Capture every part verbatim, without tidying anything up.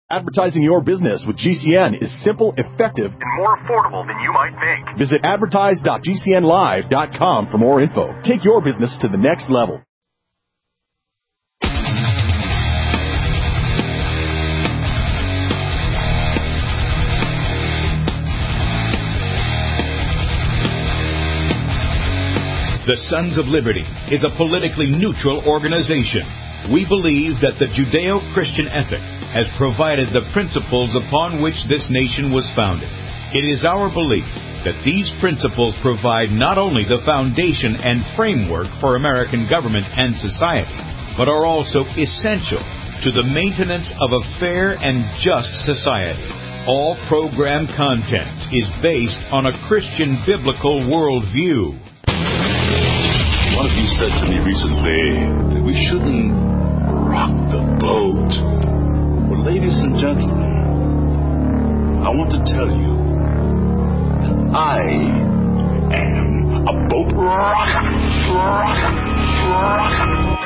Advertising your business with G C N is simple, effective, and more affordable than you might think. Visit advertise dot g c n live dot com for more info. Take your business to the next level. The Sons of Liberty is a politically neutral organization. We believe that the Judeo-Christian ethic has provided the principles upon which this nation was founded. It is our belief that these principles provide not only the foundation and framework for American government and society, but are also essential to the maintenance of a fair and just society. All program content is based on a Christian biblical worldview. One of you said to me recently that we shouldn't rock the boat. Well, ladies and gentlemen, I want to tell you that I am a boat rocker, rocker, rocker.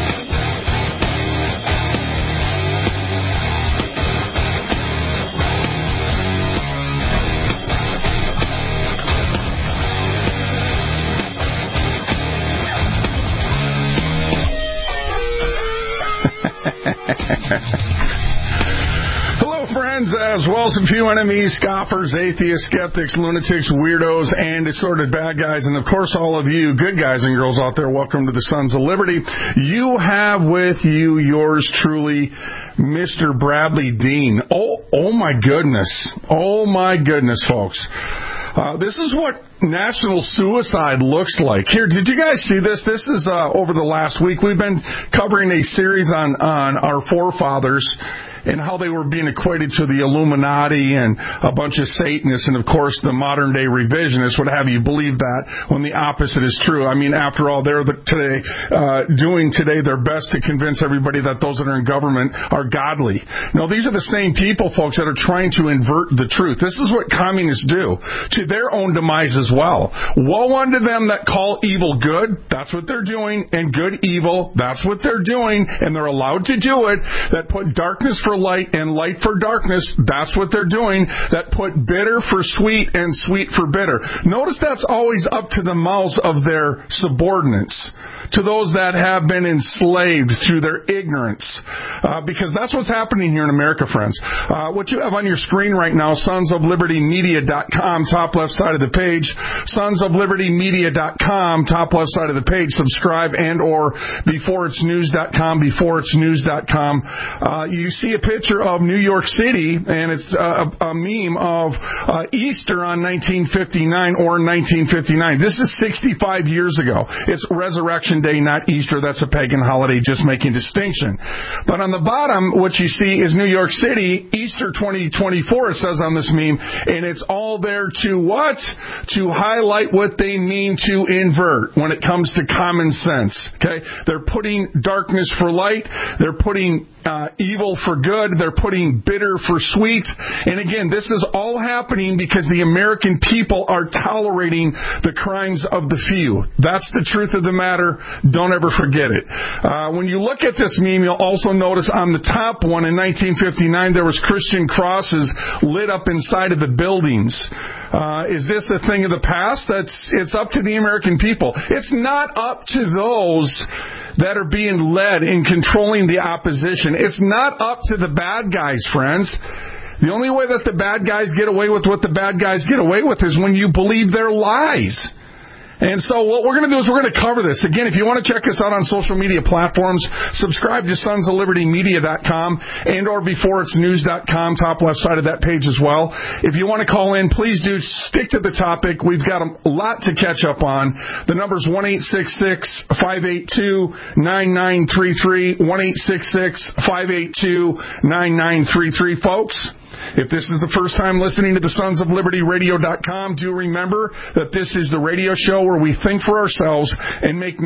Hello, friends, as well as a few enemies, scoffers, atheists, skeptics, lunatics, weirdos, and assorted bad guys, and of course all of you good guys and girls out there. Welcome to the Sons of Liberty. You have with you yours truly, Mister Bradley Dean. Oh, oh my goodness. Oh my goodness, folks. Uh, this is what national suicide looks like. Here, did you guys see this? This is uh, over the last week. We've been covering a series on, on our forefathers and how they were being equated to the Illuminati and a bunch of Satanists and, of course, the modern-day revisionists would have you believe that when the opposite is true. I mean, after all, they're the, today uh, doing today their best to convince everybody that those that are in government are godly. No, these are the same people, folks, that are trying to invert the truth. This is what communists do to their own demise as well. Woe unto them that call evil good. That's what they're doing. And good evil. That's what they're doing. And they're allowed to do it. That put darkness for light and light for darkness. That's what they're doing. That put bitter for sweet and sweet for bitter. Notice that's always up to the mouths of their subordinates, to those that have been enslaved through their ignorance. Uh, because that's what's happening here in America, friends. Uh, what you have on your screen right now, sons of liberty media dot com, top left side of the page. sons of liberty media dot com, top left side of the page. Subscribe and or before it's news dot com, before it's news dot com. Uh, you see a picture of New York City, and it's a, a meme of uh, Easter on nineteen fifty-nine or nineteen fifty-nine. This is sixty-five years ago. It's Resurrection Day, not Easter. That's a pagan holiday, just making distinction. But on the bottom, what you see is New York City, Easter twenty twenty-four, it says on this meme, and it's all there to what? To highlight what they mean to invert when it comes to common sense. Okay? They're putting darkness for light. They're putting uh, evil for good. They're putting bitter for sweet. And again, this is all happening because the American people are tolerating the crimes of the few. That's the truth of the matter. Don't ever forget it. Uh, when you look at this meme, you'll also notice on the top one in nineteen fifty-nine, there was Christian crosses lit up inside of the buildings. Uh, is this a thing of the past? That's, it's up to the American people. It's not up to those that are being led in controlling the opposition. It's not up to the bad guys, friends. The only way that the bad guys get away with what the bad guys get away with is when you believe their lies. And so what we're going to do is we're going to cover this. Again, if you want to check us out on social media platforms, subscribe to sons of liberty media dot com and or before it's news dot com, top left side of that page as well. If you want to call in, please do stick to the topic. We've got a lot to catch up on. The number's one eight six six, five eight two, nine nine three three, one eight six six, five eight two, nine nine three three, folks. If this is the first time listening to the sons of liberty radio dot com, do remember that this is the radio show where we think for ourselves and make not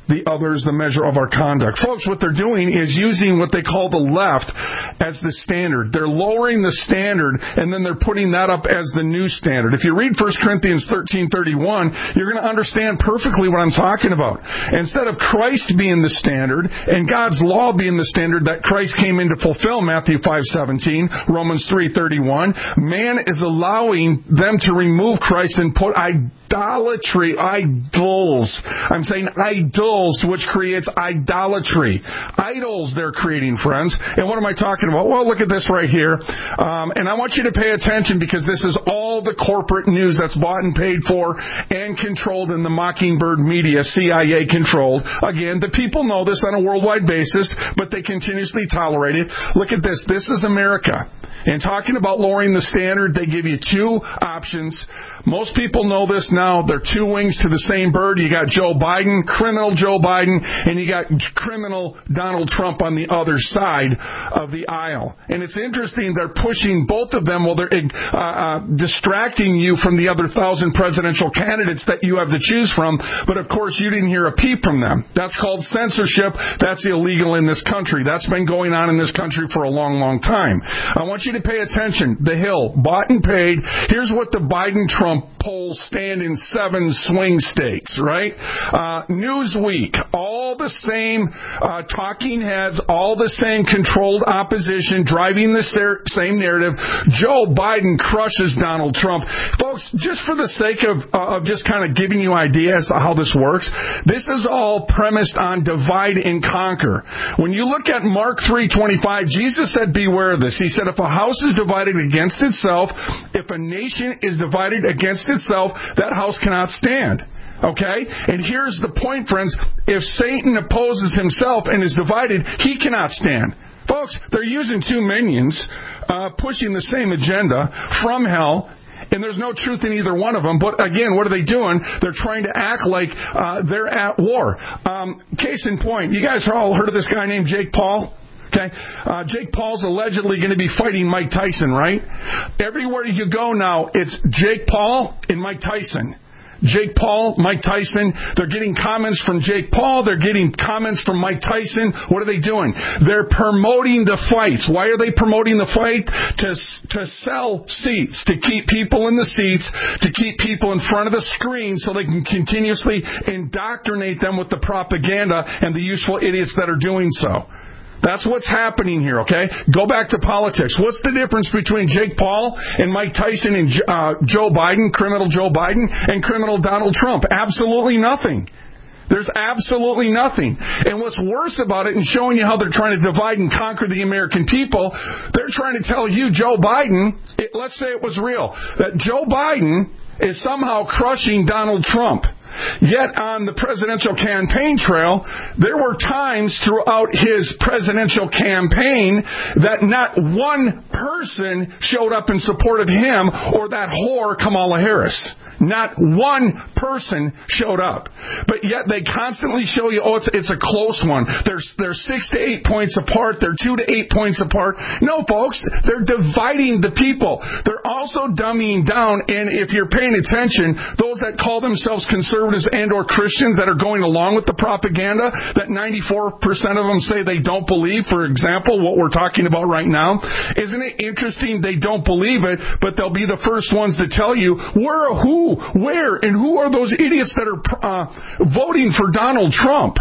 the other is the measure of our conduct. Folks, what they're doing is using what they call the left as the standard. They're lowering the standard, and then they're putting that up as the new standard. If you read First Corinthians thirteen thirty-one, you're going to understand perfectly what I'm talking about. Instead of Christ being the standard and God's law being the standard that Christ came in to fulfill, Matthew five seventeen, Romans three thirty-one, man is allowing them to remove Christ and put idolatry, idols. I'm saying idols, which creates idolatry. Idols they're creating, friends. And what am I talking about? Well, look at this right here. Um, and I want you to pay attention because this is all the corporate news that's bought and paid for and controlled in the Mockingbird media, C I A controlled. Again, the people know this on a worldwide basis, but they continuously tolerate it. Look at this. This is America. And talking about lowering the standard, they give you two options. Most people know this now. They're two wings to the same bird. You got Joe Biden, criminal Joe Biden, and you got criminal Donald Trump on the other side of the aisle. And it's interesting, they're pushing both of them while they're uh, uh, distracting you from the other thousand presidential candidates that you have to choose from. But of course, you didn't hear a peep from them. That's called censorship. That's illegal in this country. That's been going on in this country for a long, long time. I want you to pay attention. The Hill, bought and paid. Here's what the Biden-Trump polls stand in seven swing states, right? Uh, Newsweek, all the same uh, talking heads, all the same controlled opposition, driving the ser- same narrative. Joe Biden crushes Donald Trump. Folks, just for the sake of, uh, of just kind of giving you ideas as to how this works, this is all premised on divide and conquer. When you look at Mark three twenty-five, Jesus said, beware of this. He said, if a house is divided against itself, if a nation is divided against itself, that house cannot stand. Okay? And here's the point, friends. If Satan opposes himself and is divided, he cannot stand. Folks, they're using two minions, uh, pushing the same agenda from hell. And there's no truth in either one of them. But again, what are they doing? They're trying to act like uh, they're at war. Um, case in point, you guys have all heard of this guy named Jake Paul? Okay, uh, Jake Paul's allegedly going to be fighting Mike Tyson, right? Everywhere you go now, it's Jake Paul and Mike Tyson. Jake Paul, Mike Tyson. They're getting comments from Jake Paul. They're getting comments from Mike Tyson. What are they doing? They're promoting the fights. Why are they promoting the fight? To, to sell seats, to keep people in the seats, to keep people in front of the screen so they can continuously indoctrinate them with the propaganda and the useful idiots that are doing so. That's what's happening here, okay? Go back to politics. What's the difference between Jake Paul and Mike Tyson and uh, Joe Biden, criminal Joe Biden, and criminal Donald Trump? Absolutely nothing. There's absolutely nothing. And what's worse about it, and showing you how they're trying to divide and conquer the American people, they're trying to tell you, Joe Biden, it, let's say it was real, that Joe Biden is somehow crushing Donald Trump. Yet on the presidential campaign trail, there were times throughout his presidential campaign that not one person showed up in support of him or that whore Kamala Harris. Not one person showed up. But yet they constantly show you, oh, it's it's a close one. They're, they're six to eight points apart. They're two to eight points apart. No, folks, they're dividing the people. They're also dumbing down, and if you're paying attention, those that call themselves conservatives and or Christians that are going along with the propaganda that ninety-four percent of them say they don't believe, for example, what we're talking about right now, isn't it interesting they don't believe it, but they'll be the first ones to tell you, where, who, where, and who are those idiots that are uh, voting for Donald Trump?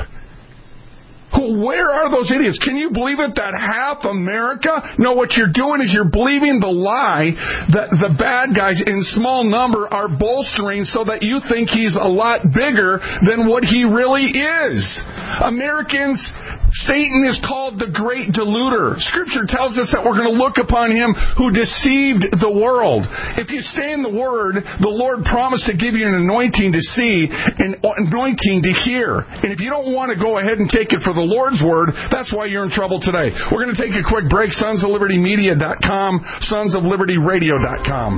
Where are those idiots? Can you believe it that half America? No, what you're doing is you're believing the lie that the bad guys in small number are bolstering so that you think he's a lot bigger than what he really is. Americans, Satan is called the great deluder. Scripture tells us that we're going to look upon him who deceived the world. If you stay in the Word, the Lord promised to give you an anointing to see, an anointing to hear. And if you don't want to go ahead and take it for the Lord's Word, that's why you're in trouble today. We're going to take a quick break. sons of liberty media dot com, sons of liberty radio dot com.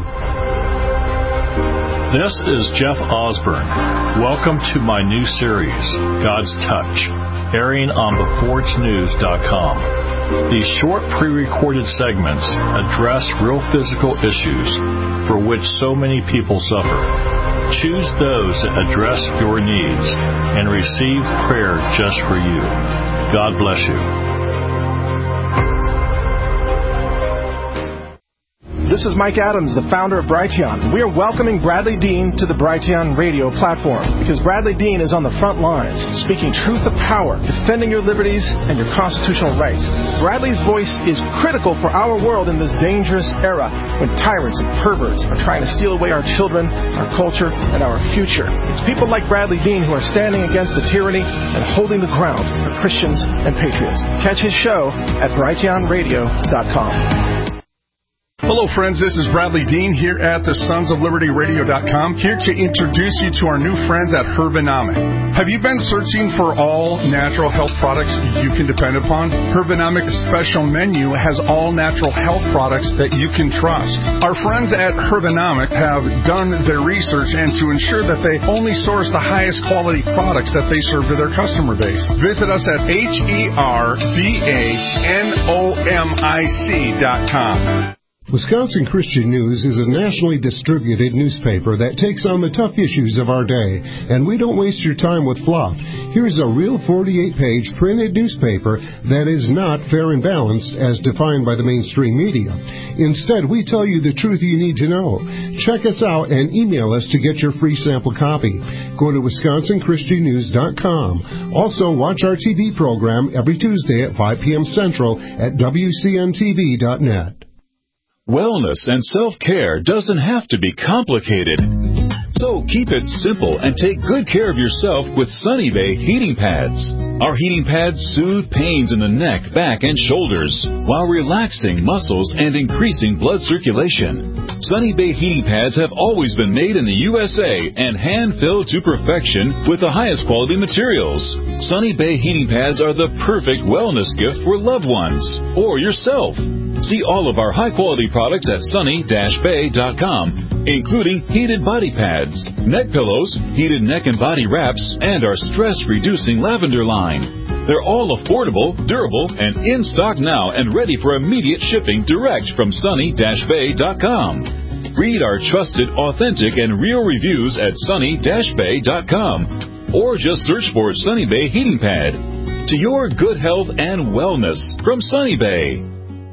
This is Jeff Osborne. Welcome to my new series, God's Touch, airing on the forge news dot com. These short pre-recorded segments address real physical issues for which so many people suffer. Choose those that address your needs and receive prayer just for you. God bless you. This is Mike Adams, the founder of Brighteon. We are welcoming Bradley Dean to the Brighteon radio platform because Bradley Dean is on the front lines, speaking truth to power, defending your liberties and your constitutional rights. Bradley's voice is critical for our world in this dangerous era when tyrants and perverts are trying to steal away our children, our culture, and our future. It's people like Bradley Dean who are standing against the tyranny and holding the ground for Christians and patriots. Catch his show at brighteon radio dot com. Hello, friends. This is Bradley Dean here at the sons of liberty radio dot com, here to introduce you to our new friends at Hervonomic. Have you been searching for all natural health products you can depend upon? Hervonomic's special menu has all natural health products that you can trust. Our friends at Hervonomic have done their research and to ensure that they only source the highest quality products that they serve to their customer base. Visit us at H E R V A N O M I C dot com. Wisconsin Christian News is a nationally distributed newspaper that takes on the tough issues of our day, and we don't waste your time with fluff. Here's a real forty-eight page printed newspaper that is not fair and balanced as defined by the mainstream media. Instead, we tell you the truth you need to know. Check us out and email us to get your free sample copy. Go to wisconsin christian news dot com. Also, watch our T V program every Tuesday at five p.m. Central at W C N T V dot net. Wellness and self-care doesn't have to be complicated. So keep it simple and take good care of yourself with Sunny Bay heating pads. Our heating pads soothe pains in the neck, back, and shoulders while relaxing muscles and increasing blood circulation. Sunny Bay heating pads have always been made in the U S A and hand-filled to perfection with the highest quality materials. Sunny Bay heating pads are the perfect wellness gift for loved ones or yourself. See all of our high-quality products at sunny dash bay dot com, including heated body pads, neck pillows, heated neck and body wraps, and our stress-reducing lavender line. They're all affordable, durable, and in stock now and ready for immediate shipping direct from sunny dash bay dot com. Read our trusted, authentic, and real reviews at sunny dash bay dot com, or just search for Sunny Bay Heating Pad. To your good health and wellness from Sunny Bay.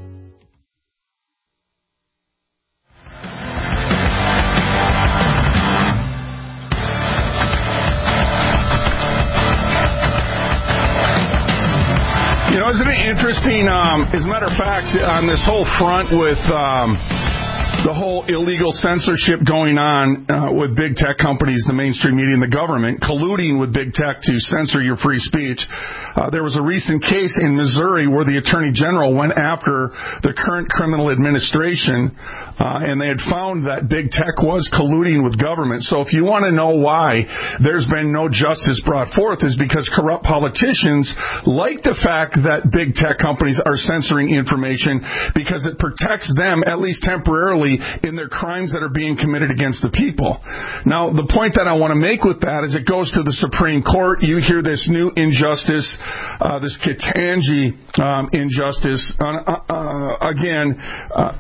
You know, isn't it interesting, um, as a matter of fact, on this whole front with um, the whole illegal censorship going on uh, with big tech companies, the mainstream media, and the government, colluding with big tech to censor your free speech. Uh, there was a recent case in Missouri where the Attorney General went after the current criminal administration, uh, and they had found that big tech was colluding with government. So if you want to know why there's been no justice brought forth, is because corrupt politicians like the fact that big tech companies are censoring information because it protects them, at least temporarily, in their crimes that are being committed against the people. Now, the point that I want to make with that is it goes to the Supreme Court. You hear this new injustice, uh, this Ketanji um, injustice. Uh, uh, again, uh,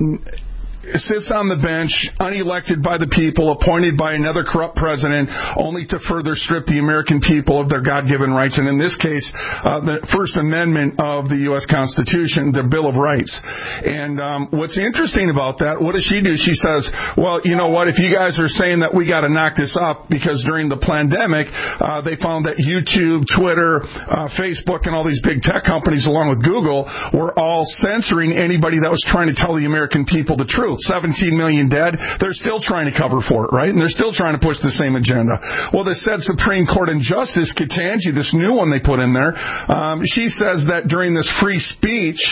sits on the bench, unelected by the people, appointed by another corrupt president, only to further strip the American people of their God-given rights, and in this case, uh, the First Amendment of the U S Constitution, the Bill of Rights. And um, what's interesting about that, what does she do? She says, well, you know what, if you guys are saying that we got to knock this up because during the pandemic, uh, they found that YouTube, Twitter, uh, Facebook, and all these big tech companies, along with Google, were all censoring anybody that was trying to tell the American people the truth. seventeen million dead, they're still trying to cover for it, right? And they're still trying to push the same agenda. Well, the said Supreme Court Injustice, Ketanji, this new one they put in there, um, she says that during this free speech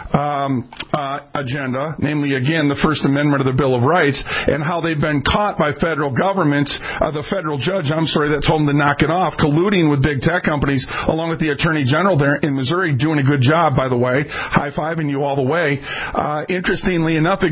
um, uh, agenda, namely, again, the First Amendment of the Bill of Rights, and how they've been caught by federal governments, uh, the federal judge, I'm sorry, that told them to knock it off, colluding with big tech companies, along with the Attorney General there in Missouri, doing a good job, by the way, high-fiving you all the way. Uh, interestingly enough, it goes to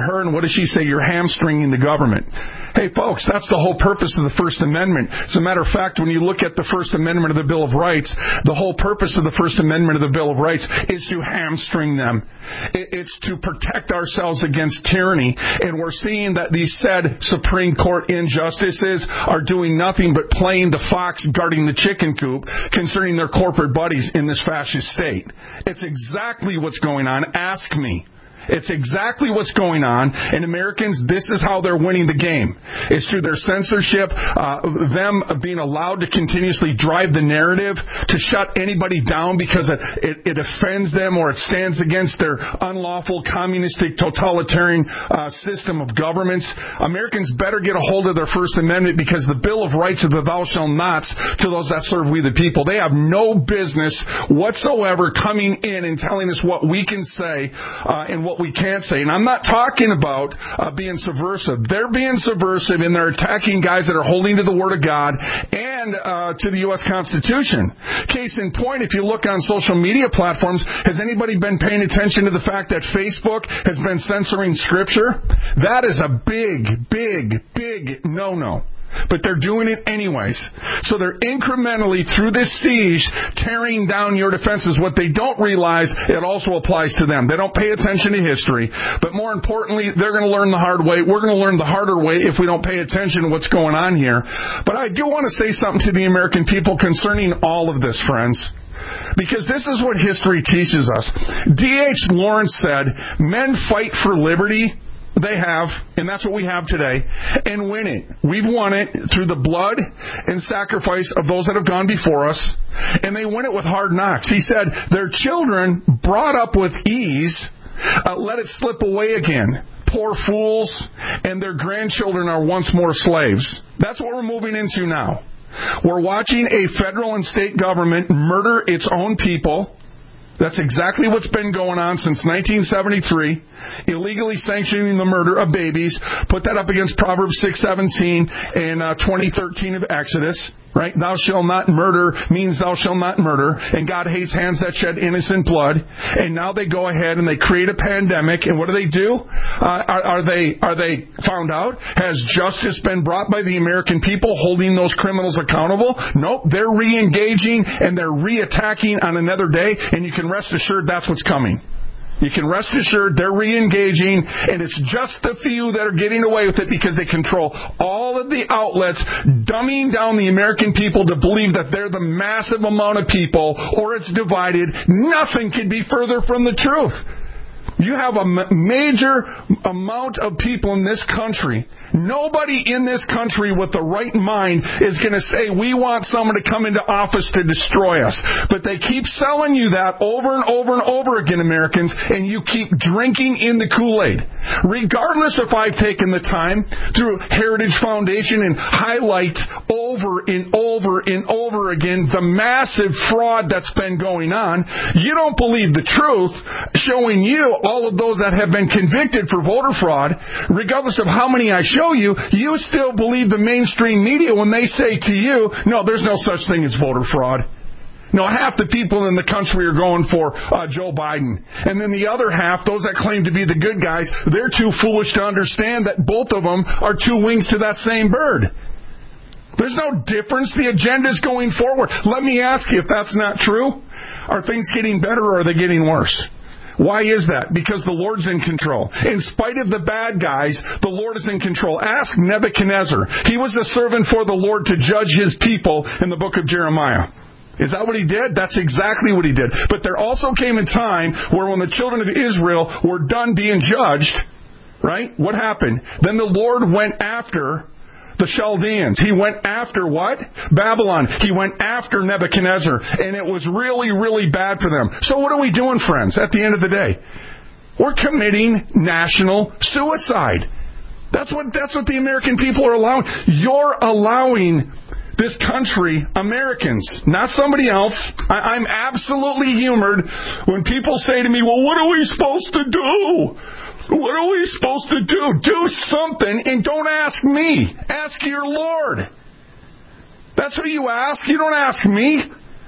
her, and what does she say? You're hamstringing the government. Hey, folks, that's the whole purpose of the First Amendment. As a matter of fact, when you look at the First Amendment of the Bill of Rights, the whole purpose of the First Amendment of the Bill of Rights is to hamstring them. It's to protect ourselves against tyranny. And we're seeing that these said Supreme Court injustices are doing nothing but playing the fox guarding the chicken coop concerning their corporate buddies in this fascist state. It's exactly what's going on. Ask me. It's exactly what's going on. And Americans, this is how they're winning the game. It's through their censorship, uh, them being allowed to continuously drive the narrative to shut anybody down because it, it, it offends them or it stands against their unlawful, communistic, totalitarian uh, system of governments. Americans better get a hold of their First Amendment, because the Bill of Rights of the thou shalt nots to those that serve we the people, they have no business whatsoever coming in and telling us what we can say uh, and what we can't say. And I'm not talking about uh, being subversive. They're being subversive, and they're attacking guys that are holding to the Word of God and uh, to the U S Constitution. Case in point, if you look on social media platforms, has anybody been paying attention to the fact that Facebook has been censoring Scripture? That is a big, big, big no-no. But they're doing it anyways. So they're incrementally, through this siege, tearing down your defenses. What they don't realize, it also applies to them. They don't pay attention to history. But more importantly, they're going to learn the hard way. We're going to learn the harder way if we don't pay attention to what's going on here. But I do want to say something to the American people concerning all of this, friends. Because this is what history teaches us. D H Lawrence said, men fight for liberty. They have, and that's what we have today, and win it. We've won it through the blood and sacrifice of those that have gone before us, and they win it with hard knocks. He said, their children brought up with ease, uh, let it slip away again. Poor fools, and their grandchildren are once more slaves. That's what we're moving into now. We're watching a federal and state government murder its own people. That's exactly what's been going on since nineteen seventy-three, illegally sanctioning the murder of babies. Put that up against Proverbs six seventeen and uh, twenty thirteen of Exodus, right? Thou shalt not murder means thou shalt not murder, and God hates hands that shed innocent blood. And now they go ahead and they create a pandemic, and what do they do? Uh, are, are they are they found out? Has justice been brought by the American people holding those criminals accountable? Nope, they're re-engaging and they're re-attacking on another day, and you can rest assured that's what's coming. You can rest assured they're re-engaging, and it's just the few that are getting away with it because they control all of the outlets, dumbing down the American people to believe that they're the massive amount of people, or it's divided. Nothing could be further from the truth. You have a major amount of people in this country. Nobody in this country with the right mind is going to say, we want someone to come into office to destroy us. But they keep selling you that over and over and over again, Americans, and you keep drinking in the Kool-Aid. Regardless if I've taken the time through Heritage Foundation and highlight over and over and over again the massive fraud that's been going on, you don't believe the truth, showing you all of those that have been convicted for voter fraud, regardless of how many I show you, you still believe the mainstream media when they say to you, no, there's no such thing as voter fraud. No, half the people in the country are going for uh, Joe Biden. And then the other half, those that claim to be the good guys, they're too foolish to understand that both of them are two wings to that same bird. There's no difference. The agenda's going forward. Let me ask you, if that's not true, are things getting better or are they getting worse? Why is that? Because the Lord's in control. In spite of the bad guys, the Lord is in control. Ask Nebuchadnezzar. He was a servant for the Lord to judge his people in the book of Jeremiah. Is that what he did? That's exactly what he did. But there also came a time where when the children of Israel were done being judged, right? What happened? Then the Lord went after the Chaldeans. He went after what? Babylon. He went after Nebuchadnezzar. And it was really, really bad for them. So what are we doing, friends, at the end of the day? We're committing national suicide. That's what, that's what the American people are allowing. You're allowing this country, Americans, not somebody else. I, I'm absolutely humored when people say to me, well, what are we supposed to do? What are we supposed to do? Do something, and don't ask me. Ask your Lord. That's who you ask. You don't ask me.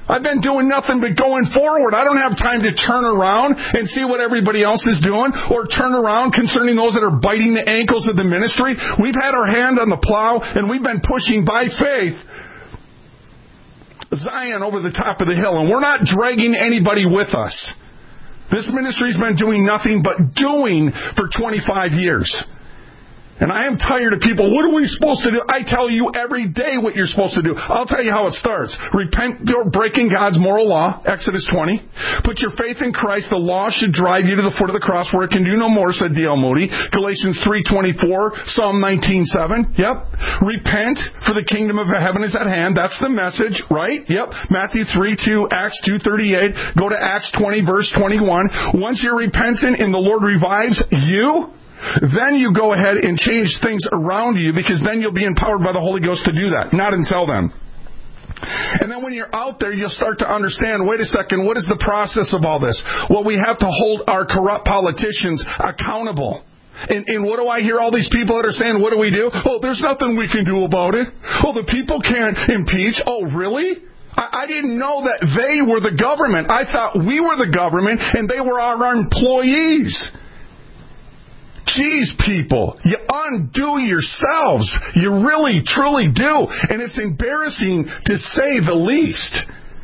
I've been doing nothing but going forward. I don't have time to turn around and see what everybody else is doing or turn around concerning those that are biting the ankles of the ministry. We've had our hand on the plow and we've been pushing by faith Zion over the top of the hill, and we're not dragging anybody with us. This ministry's been doing nothing but doing for twenty-five years. And I am tired of people, what are we supposed to do? I tell you every day what you're supposed to do. I'll tell you how it starts. Repent for breaking God's moral law, Exodus twenty. Put your faith in Christ. The law should drive you to the foot of the cross where it can do no more, said D L Moody. Galatians three twenty-four, Psalm nineteen seven. Yep. Repent, for the kingdom of heaven is at hand. That's the message, right? Yep. Matthew three two, Acts two thirty-eight. Go to Acts twenty, verse twenty-one. Once you're repentant and the Lord revives you, then you go ahead and change things around you, because then you'll be empowered by the Holy Ghost to do that, not until then. And then when you're out there, you'll start to understand, wait a second, what is the process of all this? Well, we have to hold our corrupt politicians accountable. And, and what do I hear all these people that are saying, what do we do? Oh, there's nothing we can do about it. Oh, the people can't impeach. Oh, really? I, I didn't know that they were the government. I thought we were the government and they were our employees. Jeez, people, you undo yourselves. You really, truly do. And it's embarrassing to say the least.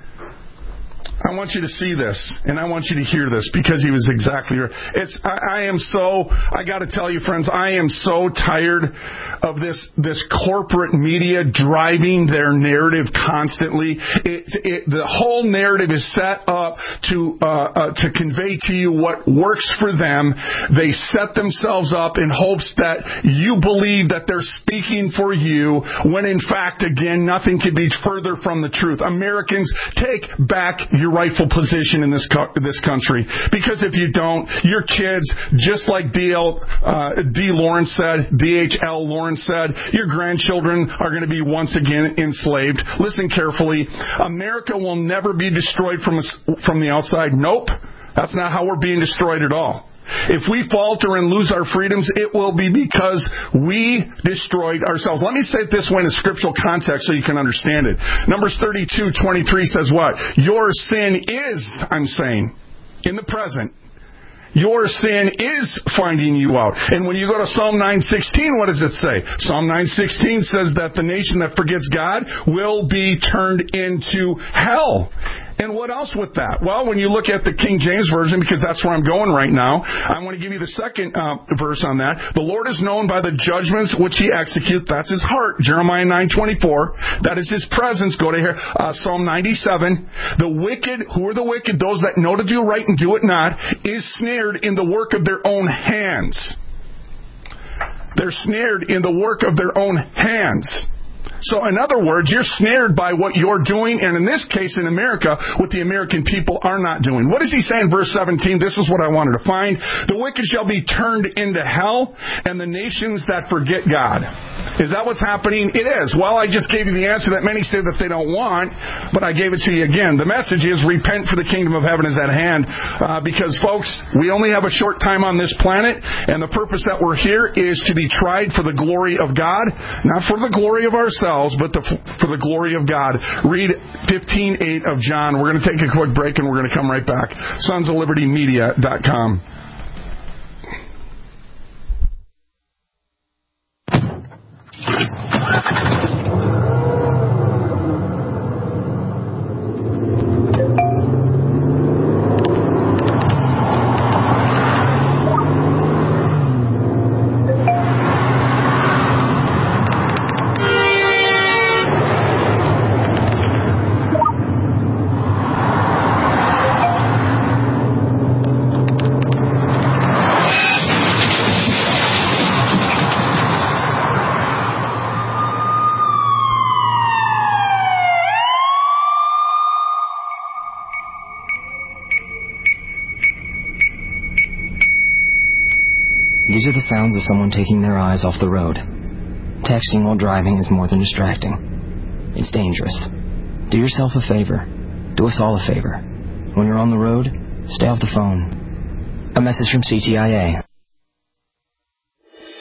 I want you to see this, and I want you to hear this, because he was exactly right. It's, I, I am so, I got to tell you, friends, I am so tired of this this corporate media driving their narrative constantly. It, it, the whole narrative is set up to uh, uh, to convey to you what works for them. They set themselves up in hopes that you believe that they're speaking for you, when in fact, again, nothing could be further from the truth. Americans, take back your rightful position in this co- this country, because if you don't, your kids, just like D L Uh, D. Lawrence said, D H L Lawrence said, your grandchildren are going to be once again enslaved. Listen carefully. America will never be destroyed from from the outside. Nope, that's not how we're being destroyed at all. If we falter and lose our freedoms, it will be because we destroyed ourselves. Let me say it this way in a scriptural context so you can understand it. Numbers thirty-two twenty-three says what? Your sin is, I'm saying, in the present, your sin is finding you out. And when you go to Psalm nine sixteen, what does it say? Psalm nine sixteen says that the nation that forgets God will be turned into hell. And what else with that? Well, when you look at the King James Version, because that's where I'm going right now, I want to give you the second uh, verse on that. The Lord is known by the judgments which He executes. That's His heart. Jeremiah nine twenty-four. That is His presence. Go to here. Uh, Psalm ninety-seven. The wicked, who are the wicked? Those that know to do right and do it not, is snared in the work of their own hands. They're snared in the work of their own hands. So in other words, you're snared by what you're doing, and in this case, in America, what the American people are not doing. What does he say in verse seventeen? This is what I wanted to find. The wicked shall be turned into hell, and the nations that forget God. Is that what's happening? It is. Well, I just gave you the answer that many say that they don't want, but I gave it to you again. The message is, repent, for the kingdom of heaven is at hand. Uh, because, folks, we only have a short time on this planet, and the purpose that we're here is to be tried for the glory of God, not for the glory of ourselves, but the, for the glory of God. Read fifteen eight of John. We're going to take a quick break, and we're going to come right back. sons of liberty media dot com. These are the sounds of someone taking their eyes off the road. Texting while driving is more than distracting. It's dangerous. Do yourself a favor. Do us all a favor. When you're on the road, stay off the phone. A message from C T I A.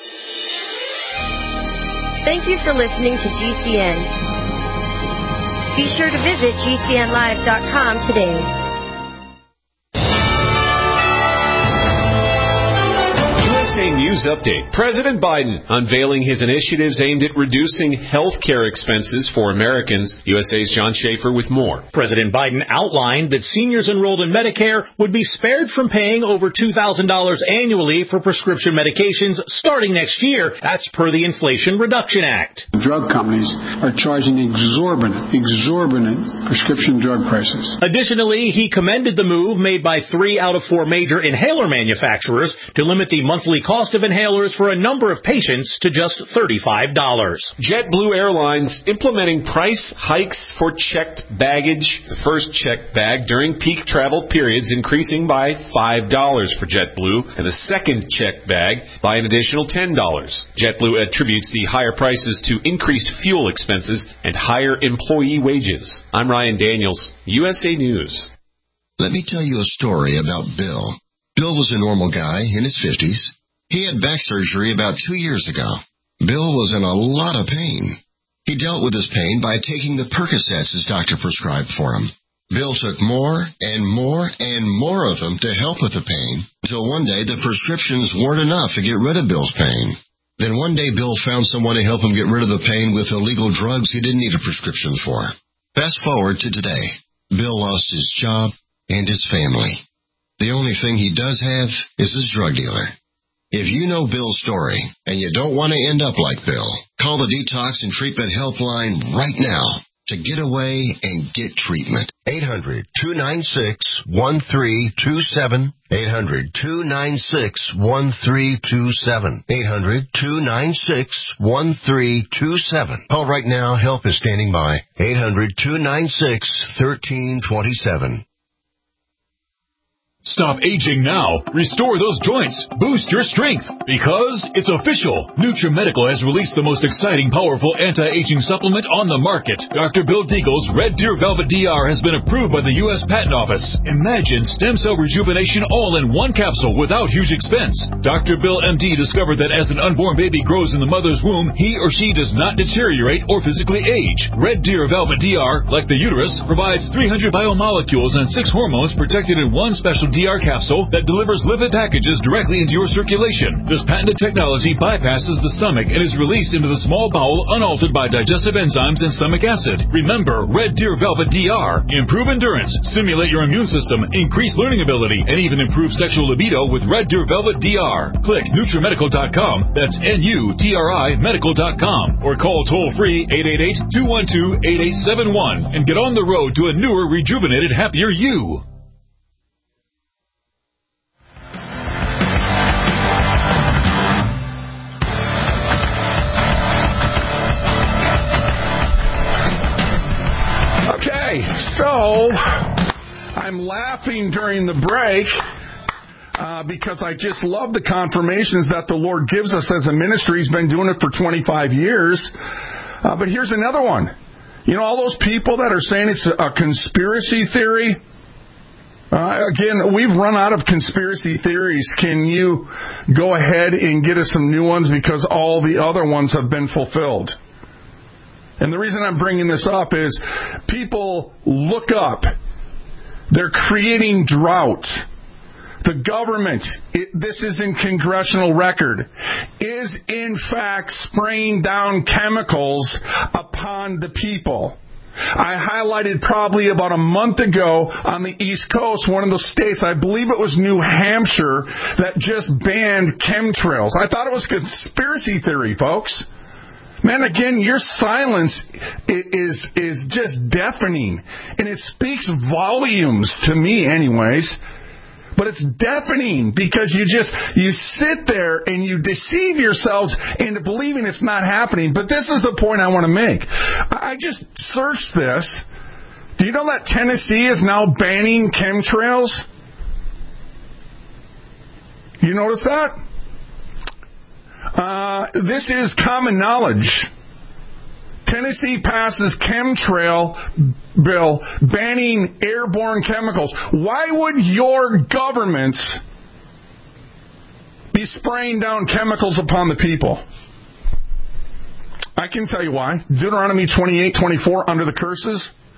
Thank you for listening to G C N. Be sure to visit G C N live dot com today. U S A News Update. President Biden unveiling his initiatives aimed at reducing health care expenses for Americans. U S A's John Schaefer with more. President Biden outlined that seniors enrolled in Medicare would be spared from paying over two thousand dollars annually for prescription medications starting next year. That's per the Inflation Reduction Act. Drug companies are charging exorbitant, exorbitant prescription drug prices. Additionally, he commended the move made by three out of four major inhaler manufacturers to limit the monthly cost of inhalers for a number of patients to just thirty-five dollars. JetBlue Airlines implementing price hikes for checked baggage. The first checked bag during peak travel periods increasing by five dollars for JetBlue, and the second checked bag by an additional ten dollars. JetBlue attributes the higher prices to increased fuel expenses and higher employee wages. I'm Ryan Daniels, U S A News. Let me tell you a story about Bill. Bill was a normal guy in his fifties. He had back surgery about two years ago. Bill was in a lot of pain. He dealt with his pain by taking the Percocets his doctor prescribed for him. Bill took more and more and more of them to help with the pain, until one day the prescriptions weren't enough to get rid of Bill's pain. Then one day Bill found someone to help him get rid of the pain with illegal drugs he didn't need a prescription for. Fast forward to today. Bill lost his job and his family. The only thing he does have is his drug dealer. If you know Bill's story and you don't want to end up like Bill, call the Detox and Treatment Helpline right now to get away and get treatment. eight hundred, two nine six, one three two seven. eight hundred, two nine six, one three two seven. eight hundred, two nine six, one three two seven. Call right now. Help is standing by. eight hundred, two nine six, one three two seven. Stop aging now. Restore those joints. Boost your strength. Because it's official. NutriMedical has released the most exciting, powerful anti-aging supplement on the market. Doctor Bill Deagle's Red Deer Velvet D R has been approved by the U S Patent Office. Imagine stem cell rejuvenation all in one capsule without huge expense. Doctor Bill M D discovered that as an unborn baby grows in the mother's womb, he or she does not deteriorate or physically age. Red Deer Velvet D R, like the uterus, provides three hundred biomolecules and six hormones protected in one special D R capsule that delivers lipid packages directly into your circulation. This patented technology bypasses the stomach and is released into the small bowel unaltered by digestive enzymes and stomach acid. Remember, Red Deer Velvet D R. Improve endurance, stimulate your immune system, increase learning ability, and even improve sexual libido with Red Deer Velvet D R. Click NutriMedical dot com. That's N U T R I medical dot com. Or call toll-free eight eight eight, two one two, eight eight seven one and get on the road to a newer, rejuvenated, happier you. So, I'm laughing during the break uh, because I just love the confirmations that the Lord gives us as a ministry. He's been doing it for twenty-five years. Uh, but here's another one. You know, all those people that are saying it's a conspiracy theory. Uh, again, we've run out of conspiracy theories. Can you go ahead and get us some new ones because all the other ones have been fulfilled? And the reason I'm bringing this up is people look up. They're creating drought. The government, it, this is in congressional record, is in fact spraying down chemicals upon the people. I highlighted probably about a month ago on the East Coast, one of the states, I believe it was New Hampshire, that just banned chemtrails. I thought it was conspiracy theory, folks. Man, again, your silence is is just deafening, and it speaks volumes to me anyways. But it's deafening because you just, you sit there and you deceive yourselves into believing it's not happening. But this is the point I want to make. I just searched this. Do you know that Tennessee is now banning chemtrails? You notice that? Uh, this is common knowledge. Tennessee passes chemtrail bill banning airborne chemicals. Why would your government be spraying down chemicals upon the people? I can tell you why. Deuteronomy twenty-eight twenty-four, under the curses.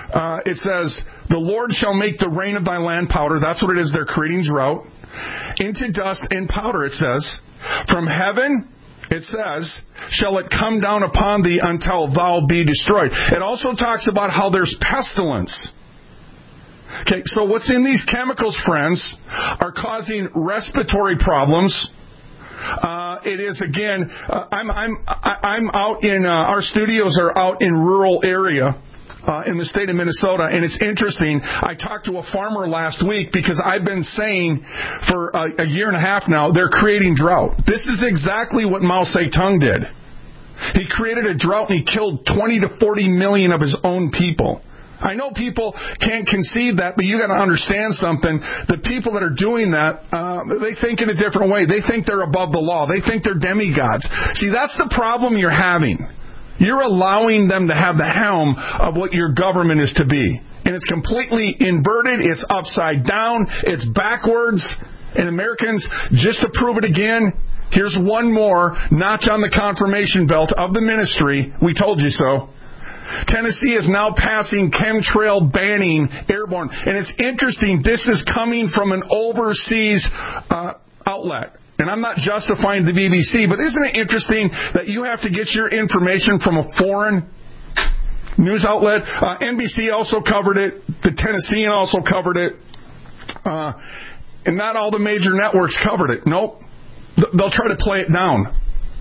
Uh, it says, the Lord shall make the rain of thy land powder. That's what it is. They're creating drought. Into dust and powder, it says. From heaven, it says, shall it come down upon thee until thou be destroyed. It also talks about how there's pestilence. Okay, so what's in these chemicals, friends, are causing respiratory problems. Uh, it is, again, uh, I'm, I'm, I'm out in, uh, our studios are out in rural area. Uh, in the state of Minnesota, and it's interesting. I talked to a farmer last week because I've been saying for a, a year and a half now, they're creating drought. This is exactly what Mao Zedong did. He created a drought and he killed twenty to forty million of his own people. I know people can't conceive that, but you got to understand something. The people that are doing that, uh, they think in a different way. They think they're above the law. They think they're demigods. See, that's the problem you're having. You're allowing them to have the helm of what your government is to be. And it's completely inverted. It's upside down. It's backwards. And Americans, just to prove it again, here's one more notch on the confirmation belt of the ministry. We told you so. Tennessee is now passing chemtrail banning airborne. And it's interesting. This is coming from an overseas uh, outlet. And I'm not justifying the B B C, but isn't it interesting that you have to get your information from a foreign news outlet? Uh, N B C also covered it. The Tennessean also covered it. Uh, and not all the major networks covered it. Nope. They'll try to play it down.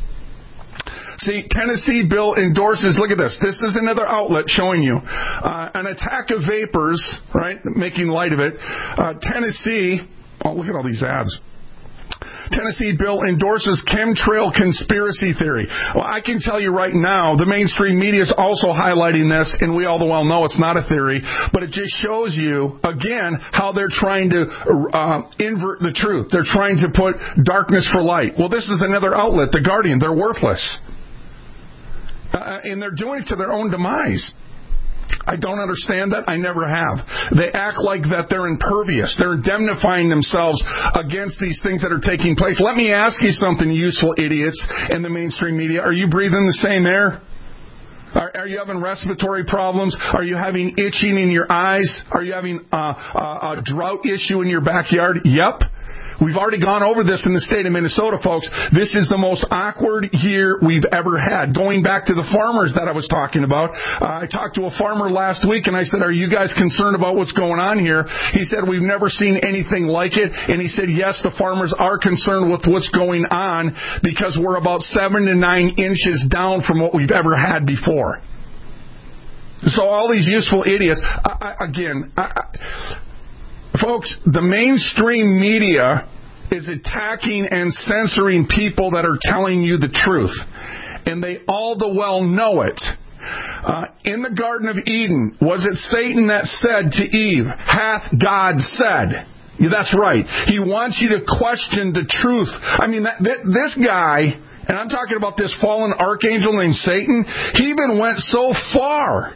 See, Tennessee bill endorses, look at this. This is another outlet showing you. Uh, an attack of vapors, right, making light of it. Uh, Tennessee, oh, look at all these ads. Tennessee bill endorses chemtrail conspiracy theory. Well, I can tell you right now, the mainstream media is also highlighting this, and we all the well know it's not a theory, but it just shows you, again, how they're trying to uh, invert the truth. They're trying to put darkness for light. Well, this is another outlet, The Guardian. They're worthless. Uh, and they're doing it to their own demise. I don't understand that. I never have. They act like that they're impervious. They're indemnifying themselves against these things that are taking place. Let me ask you something, you useful idiots in the mainstream media. Are you breathing the same air? Are, are you having respiratory problems? Are you having itching in your eyes? Are you having uh, a, a drought issue in your backyard? Yep. We've already gone over this in the state of Minnesota, folks. This is the most awkward year we've ever had. Going back to the farmers that I was talking about, uh, I talked to a farmer last week, and I said, are you guys concerned about what's going on here? He said, we've never seen anything like it. And he said, yes, the farmers are concerned with what's going on because we're about seven to nine inches down from what we've ever had before. So all these useful idiots, I, I, again, I, I, folks, the mainstream media is attacking and censoring people that are telling you the truth. And they all the well know it. Uh, in the Garden of Eden, was it Satan that said to Eve, hath God said? Yeah, that's right. He wants you to question the truth. I mean, that, that, this guy, and I'm talking about this fallen archangel named Satan, he even went so far.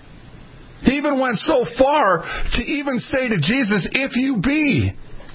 He even went so far to even say to Jesus, if you be.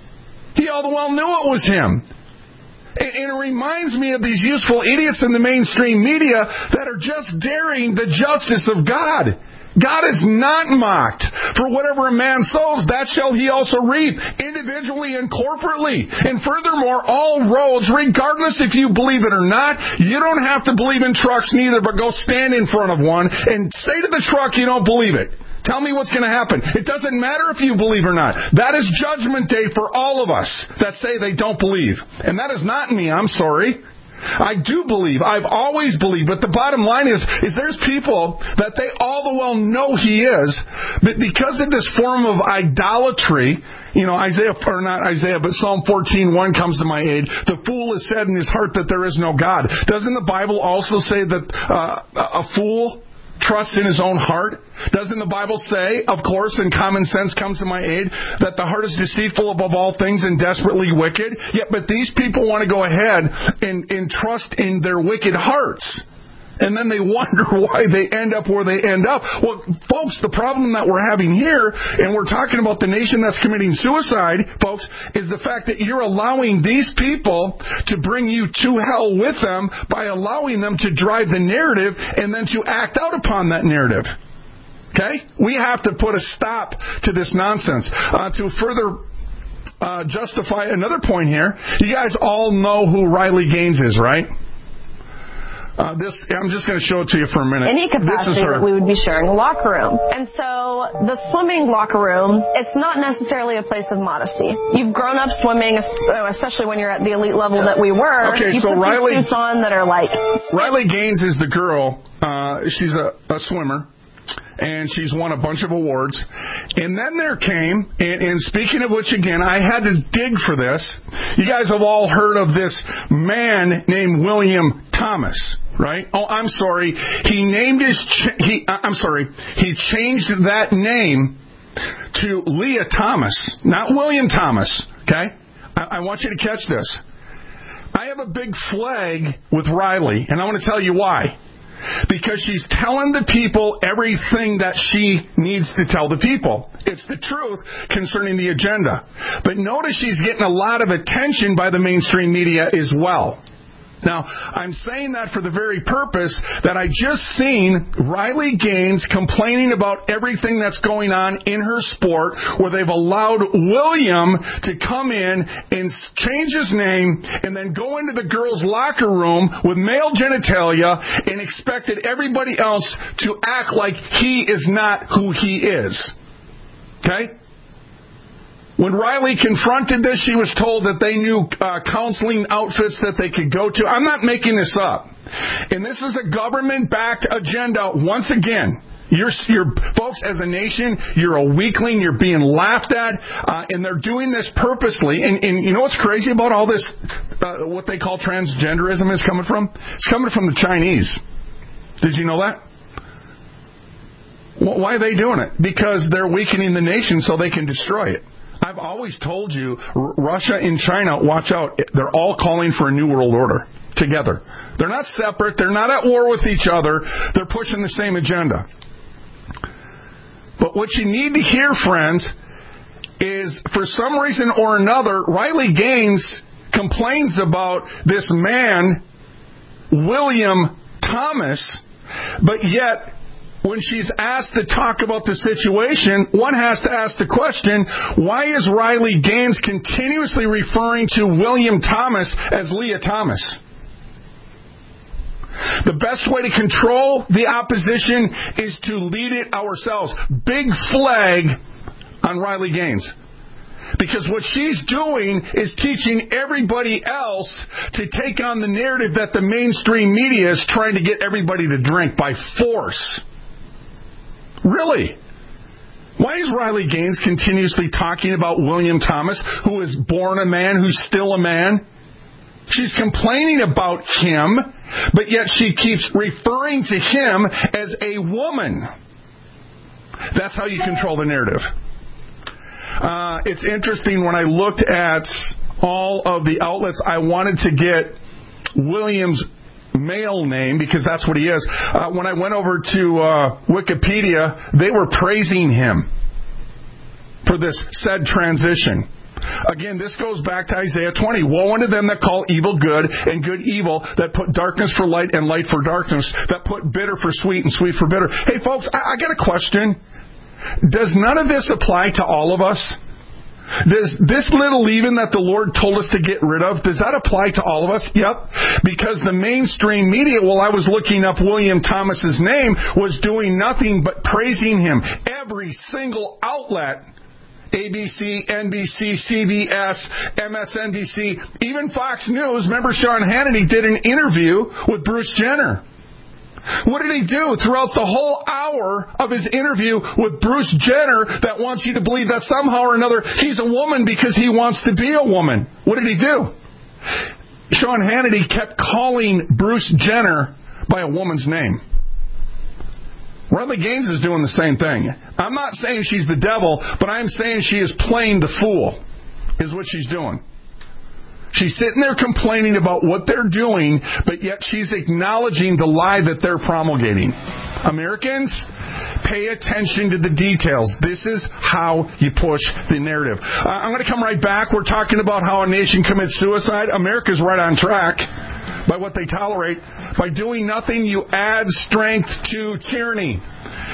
He all the well knew it was him. And, and it reminds me of these useful idiots in the mainstream media that are just daring the justice of God. God is not mocked. For whatever a man sows, that shall he also reap, individually and corporately. And furthermore, all roads, regardless if you believe it or not, you don't have to believe in trucks neither, but go stand in front of one and say to the truck you don't believe it. Tell me what's going to happen. It doesn't matter if you believe or not. That is judgment day for all of us that say they don't believe. And that is not me. I'm sorry. I do believe. I've always believed. But the bottom line is, is there's people that they all the well know he is, but because of this form of idolatry, you know, Isaiah, or not Isaiah, but Psalm fourteen one comes to my aid. The fool has said in his heart that there is no God. Doesn't the Bible also say that uh, a fool trusts in his own heart? Doesn't the Bible say, of course, and common sense comes to my aid, that the heart is deceitful above all things and desperately wicked? Yet, but these people want to go ahead and, and trust in their wicked hearts. And then they wonder why they end up where they end up. Well, folks, the problem that we're having here, and we're talking about the nation that's committing suicide, folks, is the fact that you're allowing these people to bring you to hell with them by allowing them to drive the narrative and then to act out upon that narrative. Okay? We have to put a stop to this nonsense. Uh, to further uh, justify another point here, you guys all know who Riley Gaines is, right? Uh, this I'm just going to show it to you for a minute. Any capacity that we would be sharing a locker room. And so the swimming locker room, it's not necessarily a place of modesty. You've grown up swimming, especially when you're at the elite level that we were. Okay, you so put Riley these suits on that are like... Riley Gaines is the girl. Uh, she's a, a swimmer. And she's won a bunch of awards. And then there came, and, and speaking of which, again, I had to dig for this. You guys have all heard of this man named William Thomas, right? Oh, I'm sorry. He named his, ch- he, I'm sorry, he changed that name to Leah Thomas, not William Thomas, okay? I, I want you to catch this. I have a big flag with Riley, and I want to tell you why. Because she's telling the people everything that she needs to tell the people. It's the truth concerning the agenda. But notice she's getting a lot of attention by the mainstream media as well. Now, I'm saying that for the very purpose that I just seen Riley Gaines complaining about everything that's going on in her sport, where they've allowed William to come in and change his name and then go into the girls' locker room with male genitalia and expected everybody else to act like he is not who he is. Okay? When Riley confronted this, she was told that they knew uh, counseling outfits that they could go to. I'm not making this up. And this is a government-backed agenda once again. You're, you're, folks, as a nation, you're a weakling. You're being laughed at. Uh, and they're doing this purposely. And, and you know what's crazy about all this, uh, what they call transgenderism is coming from? It's coming from the Chinese. Did you know that? Why are they doing it? Because they're weakening the nation so they can destroy it. I've always told you, Russia and China, watch out. They're all calling for a new world order together. They're not separate. They're not at war with each other. They're pushing the same agenda. But what you need to hear, friends, is for some reason or another, Riley Gaines complains about this man, William Thomas, but yet when she's asked to talk about the situation, one has to ask the question, why is Riley Gaines continuously referring to William Thomas as Leah Thomas? The best way to control the opposition is to lead it ourselves. Big flag on Riley Gaines. Because what she's doing is teaching everybody else to take on the narrative that the mainstream media is trying to get everybody to drink by force. Really? Why is Riley Gaines continuously talking about William Thomas, who was born a man, who's still a man? She's complaining about him, but yet she keeps referring to him as a woman. That's how you control the narrative. Uh, it's interesting, when I looked at all of the outlets, I wanted to get William's male name, because that's what he is. Uh, when I went over to uh, Wikipedia, they were praising him for this said transition. Again, this goes back to Isaiah twenty. Woe unto them that call evil good and good evil, that put darkness for light and light for darkness, that put bitter for sweet and sweet for bitter. Hey, folks, I, I got a question. Does none of this apply to all of us? Does this little leaven that the Lord told us to get rid of, does that apply to all of us? Yep. Because the mainstream media, while I was looking up William Thomas's name, was doing nothing but praising him. Every single outlet, A B C, N B C, C B S, M S N B C, even Fox News, remember Sean Hannity did an interview with Bruce Jenner. What did he do throughout the whole hour of his interview with Bruce Jenner that wants you to believe that somehow or another he's a woman because he wants to be a woman? What did he do? Sean Hannity kept calling Bruce Jenner by a woman's name. Riley Gaines is doing the same thing. I'm not saying she's the devil, but I'm saying she is playing the fool, is what she's doing. She's sitting there complaining about what they're doing, but yet she's acknowledging the lie that they're promulgating. Americans, pay attention to the details. This is how you push the narrative. Uh, I'm going to come right back. We're talking about how a nation commits suicide. America's right on track by what they tolerate. By doing nothing, you add strength to tyranny.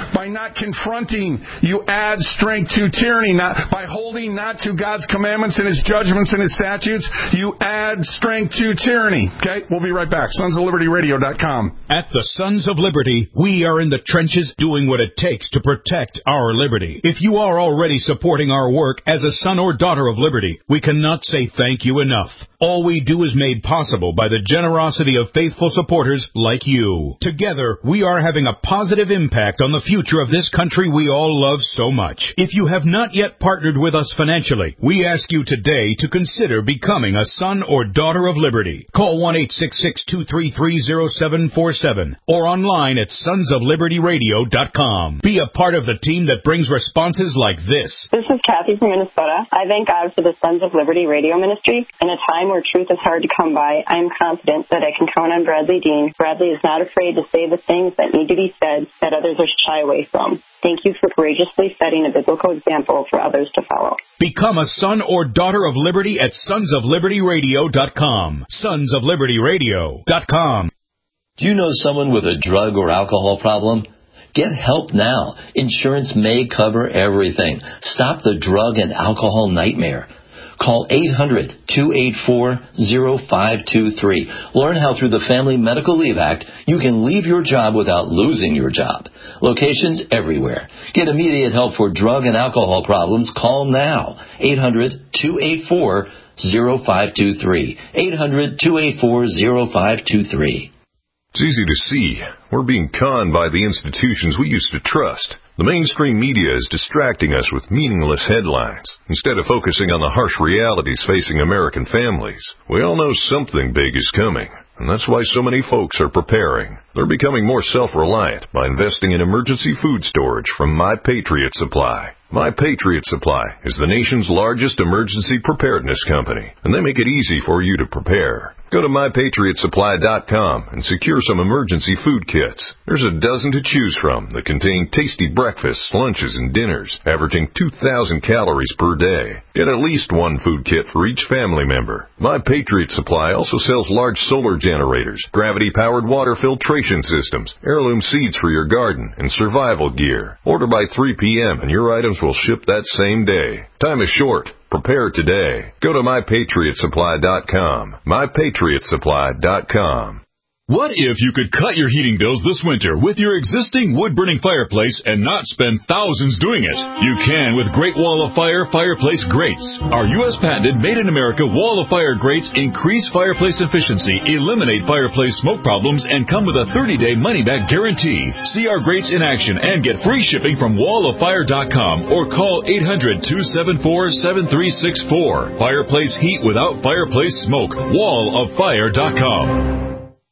By not confronting, you add strength to tyranny. Not, by holding not to God's commandments and His judgments and His statutes, you add strength to tyranny. Okay? We'll be right back. Sons of Liberty Radio dot com. At the Sons of Liberty, we are in the trenches doing what it takes to protect our liberty. If you are already supporting our work as a son or daughter of liberty, we cannot say thank you enough. All we do is made possible by the generosity of faithful supporters like you. Together, we are having a positive impact on the future of this country we all love so much. If you have not yet partnered with us financially, we ask you today to consider becoming a son or daughter of liberty. Call one eight six six, two three three, zero seven four seven or online at sons of liberty radio dot com. Be a part of the team that brings responses like this. This is Kathy from Minnesota. I thank God for the Sons of Liberty radio ministry. In a time where truth is hard to come by, I am confident that I can count on Bradley Dean. Bradley is not afraid to say the things that need to be said that others are shy away from. Thank you for courageously setting a biblical example for others to follow. Become a son or daughter of liberty at sons of liberty radio dot com. sons of liberty radio dot com. Do you know someone with a drug or alcohol problem? Get help now. Insurance may cover everything. Stop the drug and alcohol nightmare. Call eight hundred, two eight four, zero five two three. Learn how through the Family Medical Leave Act you can leave your job without losing your job. Locations everywhere. Get immediate help for drug and alcohol problems. Call now. eight hundred, two eight four, zero five two three. eight hundred, two eight four, zero five two three. It's easy to see. We're being conned by the institutions we used to trust. The mainstream media is distracting us with meaningless headlines instead of focusing on the harsh realities facing American families. We all know something big is coming, and that's why so many folks are preparing. They're becoming more self-reliant by investing in emergency food storage from My Patriot Supply. My Patriot Supply is the nation's largest emergency preparedness company, and they make it easy for you to prepare. Go to my patriot supply dot com and secure some emergency food kits. There's a dozen to choose from that contain tasty breakfasts, lunches, and dinners, averaging two thousand calories per day. Get at least one food kit for each family member. My Patriot Supply also sells large solar generators, gravity-powered water filtration systems, heirloom seeds for your garden, and survival gear. Order by three p.m. and your items will ship that same day. Time is short. Prepare today. Go to my patriot supply dot com. my patriot supply dot com. What if you could cut your heating bills this winter with your existing wood-burning fireplace and not spend thousands doing it? You can with Great Wall of Fire fireplace grates. Our U S patented made-in-America Wall of Fire grates increase fireplace efficiency, eliminate fireplace smoke problems, and come with a thirty-day money-back guarantee. See our grates in action and get free shipping from wall of fire dot com or call eight hundred, two seven four, seven three six four. Fireplace heat without fireplace smoke. wall of fire dot com.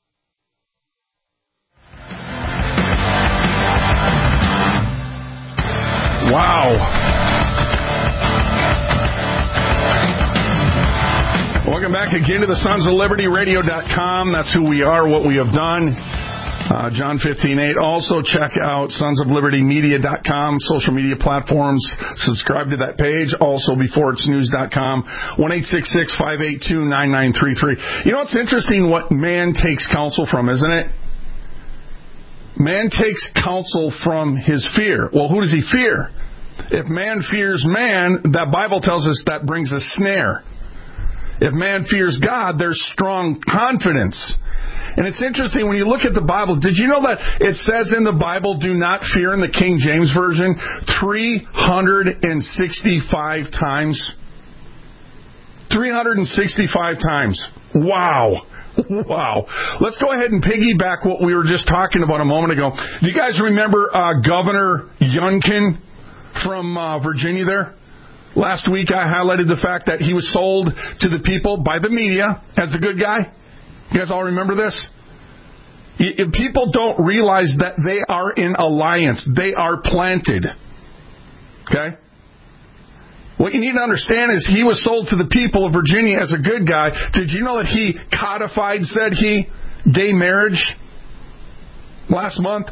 Wow. Welcome back again to the Sons of Liberty Radio dot com. That's who we are, what we have done. Uh, John fifteen eight. Also check out Sons of Liberty Media dot com, social media platforms. Subscribe to that page. Also before it's news dot com. one eight six six, five eight two, nine nine three three. You know, it's interesting what man takes counsel from, isn't it? Man takes counsel from his fear. Well, who does he fear? If man fears man, that Bible tells us that brings a snare. If man fears God, there's strong confidence. And it's interesting when you look at the Bible. Did you know that it says in the Bible, do not fear in the King James Version, three hundred sixty-five times? three hundred sixty-five times. Wow. Wow. Let's go ahead and piggyback what we were just talking about a moment ago. Do you guys remember uh, Governor Youngkin from uh, Virginia there? Last week I highlighted the fact that he was sold to the people by the media as the good guy. You guys all remember this? People don't realize that they are in alliance. They are planted. Okay? What you need to understand is he was sold to the people of Virginia as a good guy. Did you know that he codified, said he, gay marriage last month?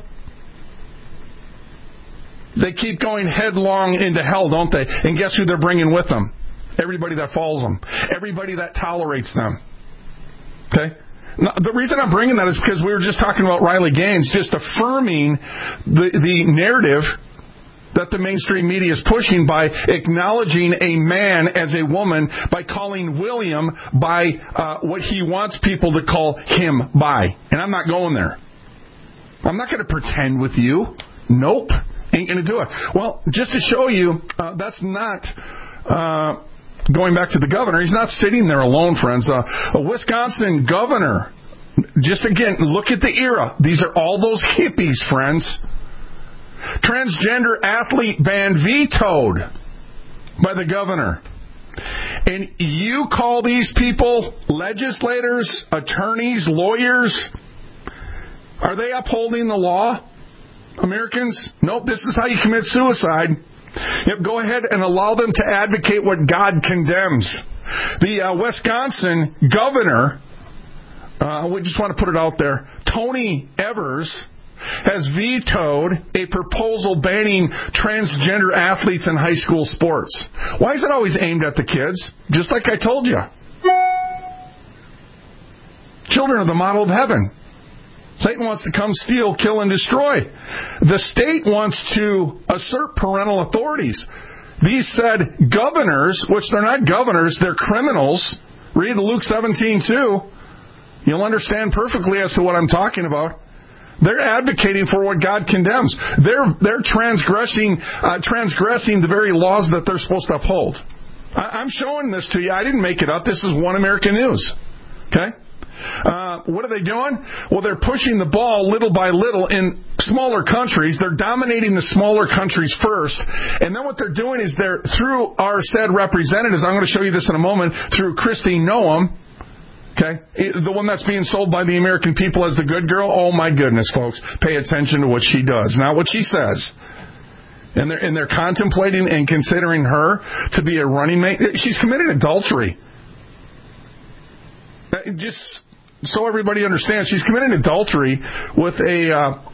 They keep going headlong into hell, don't they? And guess who they're bringing with them? Everybody that follows them. Everybody that tolerates them. Okay? Now, the reason I'm bringing that is because we were just talking about Riley Gaines, just affirming the, the narrative that the mainstream media is pushing by acknowledging a man as a woman, by calling William by uh, what he wants people to call him by. And I'm not going there. I'm not going to pretend with you. Nope. Ain't going to do it. Well, just to show you, uh, that's not... Uh, going back to the governor, he's not sitting there alone, friends. Uh, a Wisconsin governor, just again, look at the era. These are all those hippies, friends. Transgender athlete ban vetoed by the governor. And you call these people legislators, attorneys, lawyers? Are they upholding the law? Americans? Nope, this is how you commit suicide. Yep, go ahead and allow them to advocate what God condemns. The uh, Wisconsin governor, uh, we just want to put it out there, Tony Evers, has vetoed a proposal banning transgender athletes in high school sports. Why is it always aimed at the kids? Just like I told you. Children are the model of heaven. Satan wants to come steal, kill, and destroy. The state wants to assert parental authorities. These said governors, which they're not governors, they're criminals. Read Luke seventeen two. You'll understand perfectly as to what I'm talking about. They're advocating for what God condemns. They're they're transgressing uh, transgressing the very laws that they're supposed to uphold. I, I'm showing this to you. I didn't make it up. This is One American News. Okay? Uh, what are they doing? Well, they're pushing the ball little by little in smaller countries. They're dominating the smaller countries first. And then what they're doing is they're, through our said representatives, I'm going to show you this in a moment, through Kristi Noem, okay, the one that's being sold by the American people as the good girl. Oh, my goodness, folks. Pay attention to what she does, not what she says. And they're, and they're contemplating and considering her to be a running mate. She's committed adultery. Just so everybody understands, she's committed adultery with a uh,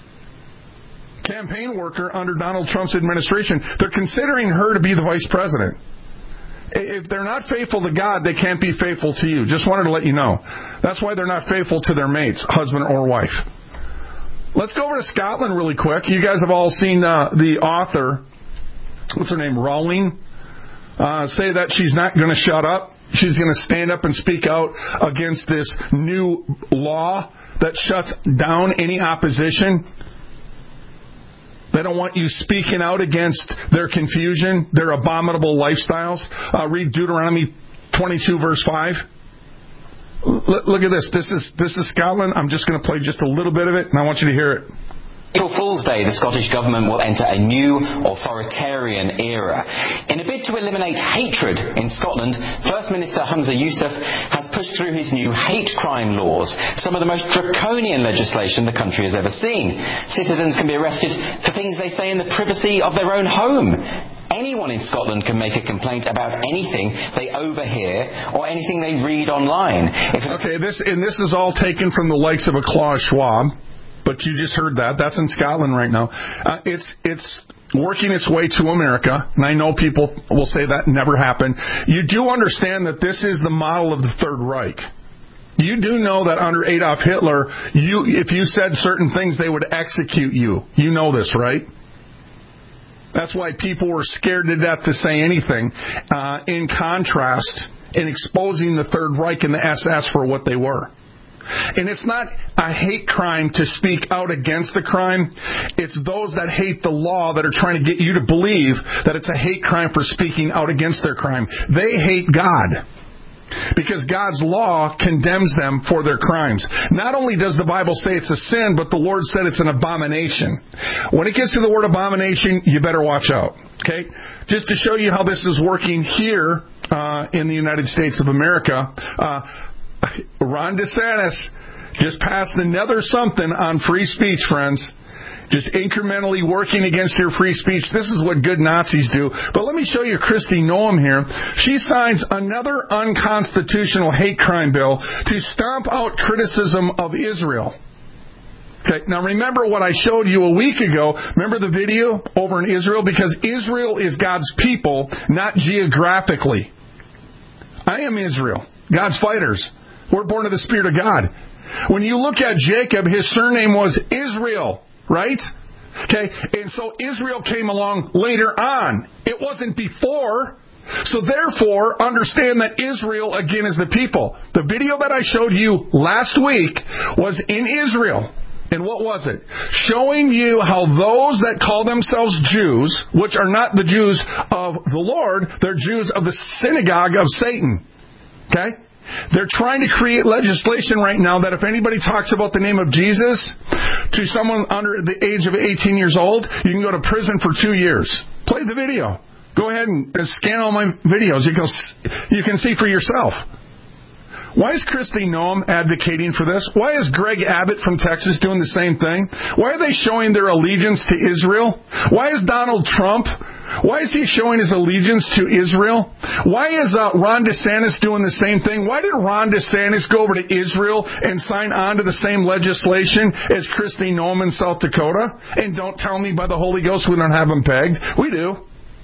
campaign worker under Donald Trump's administration. They're considering her to be the vice president. If they're not faithful to God, they can't be faithful to you. Just wanted to let you know. That's why they're not faithful to their mates, husband or wife. Let's go over to Scotland really quick. You guys have all seen uh, the author, what's her name, Rowling, uh, say that she's not going to shut up. She's going to stand up and speak out against this new law that shuts down any opposition. They don't want you speaking out against their confusion, their abominable lifestyles. Uh, read Deuteronomy twenty-two, verse five. L- look at this. This is this is Scotland. I'm just going to play just a little bit of it, and I want you to hear it. April Fool's Day, the Scottish Government will enter a new authoritarian era. In a bid to eliminate hatred in Scotland, First Minister Humza Yousaf has pushed through his new hate crime laws, some of the most draconian legislation the country has ever seen. Citizens can be arrested for things they say in the privacy of their own home. Anyone in Scotland can make a complaint about anything they overhear or anything they read online. If okay, this and this is all taken from the likes of a Klaus Schwab. But you just heard that. That's in Scotland right now. Uh, it's it's working its way to America, and I know people will say that never happened. You do understand that this is the model of the Third Reich. You do know that under Adolf Hitler, you if you said certain things, they would execute you. You know this, right? That's why people were scared to death to say anything. Uh, in contrast, in exposing the Third Reich and the S S for what they were. And it's not a hate crime to speak out against the crime. It's those that hate the law that are trying to get you to believe that it's a hate crime for speaking out against their crime. They hate God because God's law condemns them for their crimes. Not only does the Bible say it's a sin, but the Lord said it's an abomination. When it gets to the word abomination, you better watch out. Okay? Just to show you how this is working here uh, in the United States of America, uh, Ron DeSantis just passed another something on free speech, friends. Just incrementally working against your free speech. This is what good Nazis do. But let me show you Kristi Noem here. She signs another unconstitutional hate crime bill to stomp out criticism of Israel. Okay, now remember what I showed you a week ago. Remember the video over in Israel? Because Israel is God's people, not geographically. I am Israel, God's fighters. We're born of the Spirit of God. When you look at Jacob, his surname was Israel, right? Okay, and so Israel came along later on. It wasn't before. So therefore, understand that Israel, again, is the people. The video that I showed you last week was in Israel. And what was it? Showing you how those that call themselves Jews, which are not the Jews of the Lord, they're Jews of the synagogue of Satan. Okay? They're trying to create legislation right now that if anybody talks about the name of Jesus to someone under the age of eighteen years old, you can go to prison for two years. Play the video. Go ahead and scan all my videos. You can, you can see for yourself. Why is Kristi Noem advocating for this? Why is Greg Abbott from Texas doing the same thing? Why are they showing their allegiance to Israel? Why is Donald Trump, why is he showing his allegiance to Israel? Why is uh, Ron DeSantis doing the same thing? Why did Ron DeSantis go over to Israel and sign on to the same legislation as Kristi Noem in South Dakota? And don't tell me by the Holy Ghost we don't have them pegged. We do.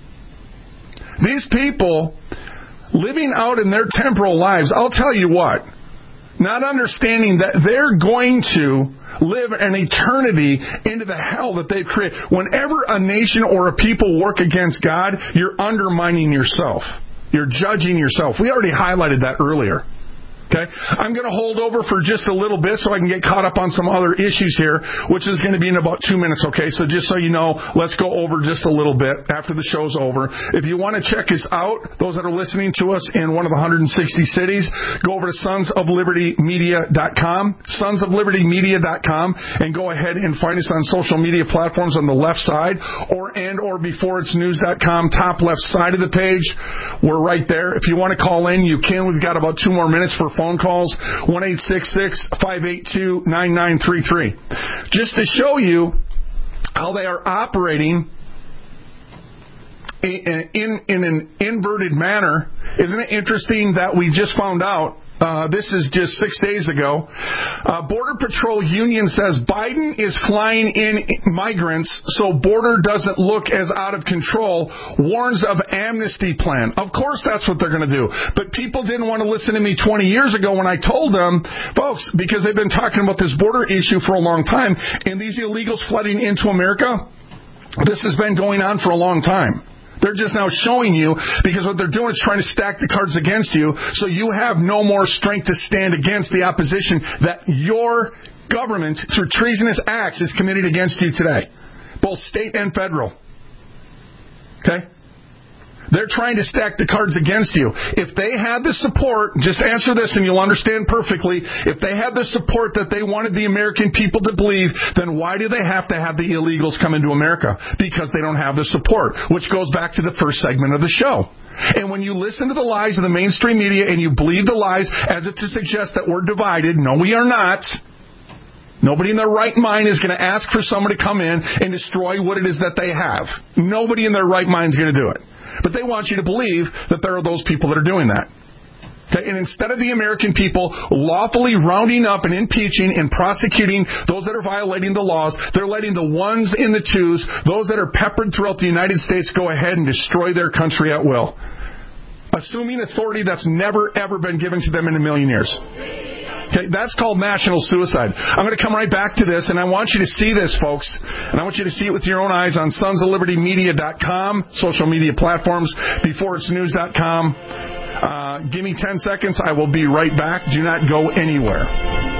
These people living out in their temporal lives, I'll tell you what, not understanding that they're going to live an eternity into the hell that they've created. Whenever a nation or a people work against God, you're undermining yourself. You're judging yourself. We already highlighted that earlier. Okay, I'm going to hold over for just a little bit so I can get caught up on some other issues here, which is going to be in about two minutes, okay? So just so you know, let's go over just a little bit after the show's over. If you want to check us out, those that are listening to us in one of the one hundred sixty cities, go over to sons of liberty media dot com, sons of liberty media dot com, and go ahead and find us on social media platforms on the left side, or and or before it's news dot com, top left side of the page. We're right there. If you want to call in, you can. We've got about two more minutes for phone calls, one eight six six, five eight two, nine nine three three. Just to show you how they are operating in, in, in an inverted manner. Isn't it interesting that we just found out, uh, this is just six days ago, uh, Border Patrol Union says Biden is flying in migrants so border doesn't look as out of control, warns of amnesty plan. Of course that's what they're going to do. But people didn't want to listen to me twenty years ago when I told them, folks, because they've been talking about this border issue for a long time, and these illegals flooding into America, this has been going on for a long time. They're just now showing you, because what they're doing is trying to stack the cards against you, so you have no more strength to stand against the opposition that your government, through treasonous acts, is committed against you today, both state and federal. Okay? They're trying to stack the cards against you. If they had the support, just answer this and you'll understand perfectly, if they had the support that they wanted the American people to believe, then why do they have to have the illegals come into America? Because they don't have the support, which goes back to the first segment of the show. And when you listen to the lies of the mainstream media and you believe the lies as if to suggest that we're divided, no, we are not. Nobody in their right mind is going to ask for someone to come in and destroy what it is that they have. Nobody in their right mind is going to do it. But they want you to believe that there are those people that are doing that. Okay? And instead of the American people lawfully rounding up and impeaching and prosecuting those that are violating the laws, they're letting the ones in the twos, those that are peppered throughout the United States, go ahead and destroy their country at will, assuming authority that's never, ever been given to them in a million years. Okay, that's called national suicide. I'm going to come right back to this, and I want you to see this, folks. And I want you to see it with your own eyes on sons of liberty media dot com, social media platforms, before it's news dot com. Uh, give me ten seconds. I will be right back. Do not go anywhere.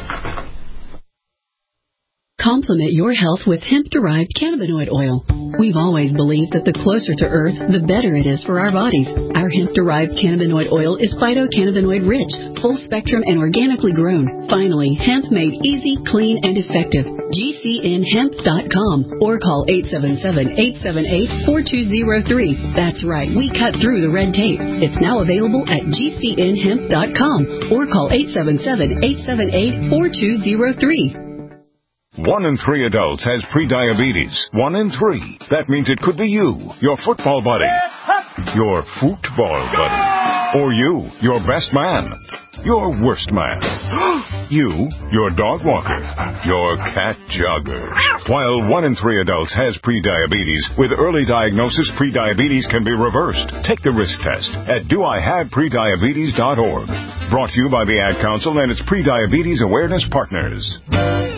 Complement your health with hemp-derived cannabinoid oil. We've always believed that the closer to Earth, the better it is for our bodies. Our hemp-derived cannabinoid oil is phytocannabinoid-rich, full-spectrum, and organically grown. Finally, hemp made easy, clean, and effective. G C N hemp dot com or call eight seven seven, eight seven eight, four two zero three. That's right, we cut through the red tape. It's now available at G C N hemp dot com or call eight seven seven, eight seven eight, four two zero three. One in three adults has prediabetes. One in three. That means it could be you, your football buddy, your football buddy, or you, your best man, your worst man. You, your dog walker, your cat jogger. While one in three adults has prediabetes, with early diagnosis, prediabetes can be reversed. Take the risk test at do I have prediabetes dot org. Brought to you by the Ad Council and its Prediabetes Awareness Partners.